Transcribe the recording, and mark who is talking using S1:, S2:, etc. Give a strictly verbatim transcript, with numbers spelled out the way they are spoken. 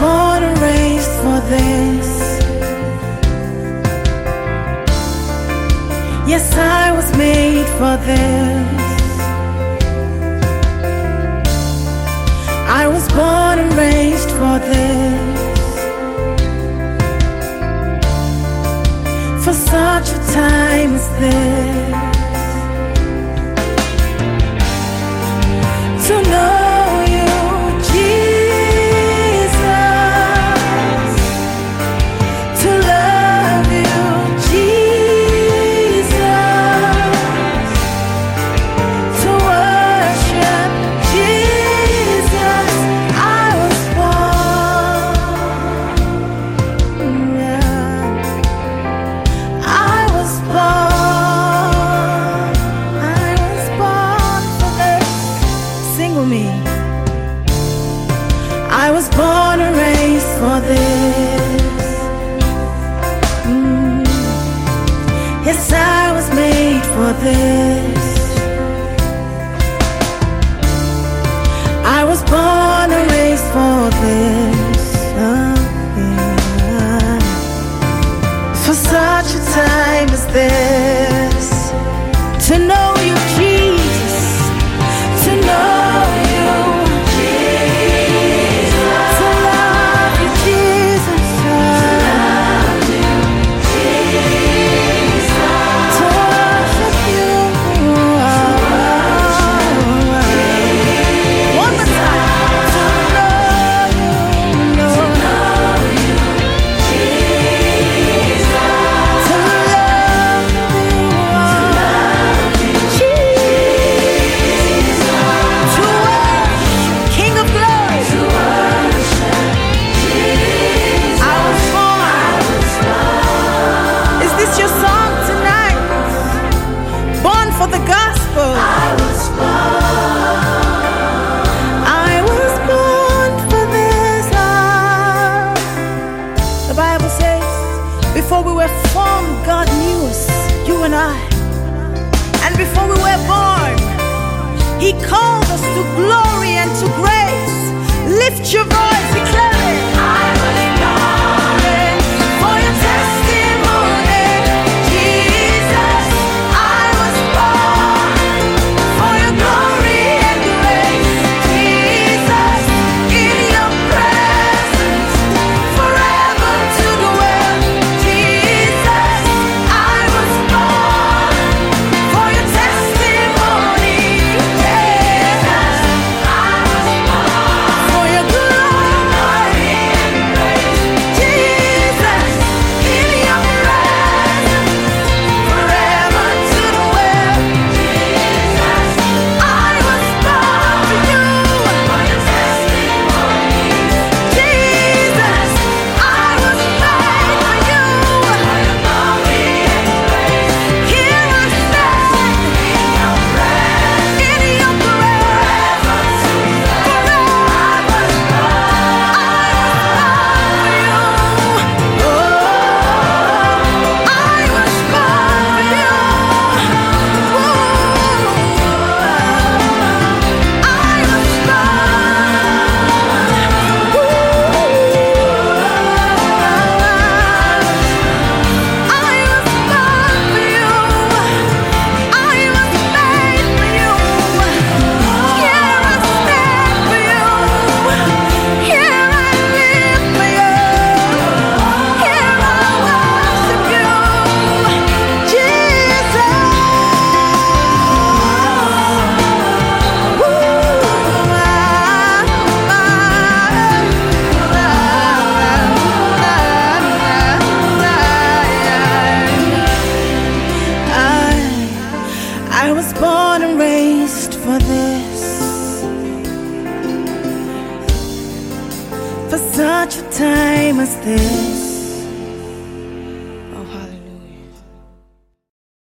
S1: born and raised for this. Yes, I was made for this. I was born and raised for this. For such a time as this. To know you, Jesus. To love you, Jesus. To worship Jesus. I was born. Yeah. I was born. I was born for this. Sing with me. I was born and raised for this. Mm. Yes, I was made for this. I was born and raised for this. Oh, yeah. For such a time as this. To know you, Jesus. To know you, Jesus. To love you, Jesus. To love you, Jesus. To worship you. One more time. To know you, know you, Jesus. To love you, Jesus. To worship King of Glory. To worship Jesus. I was born. Is this your song tonight? Born for the gospel. I was born. I was born for this love. The Bible says, before we were formed, God knew us, you and I. And before we were born, He called us to glory and to grace. Lift your voice, declare it. I was born for your testimony, Jesus. I was born for your glory and grace, Jesus. In your presence, forever to dwell, Jesus. I was born for your testimony, Jesus. I was born for your glory and grace, Jesus. In your presence, forever to dwell, Jesus. I was born for you, for your testimony, Jesus. I was made for you, for your glory and grace. Here I stand in your presence, in your presence, forever. I was born, I was born for you. Oh, I was I was born and raised for this. For such a time as this.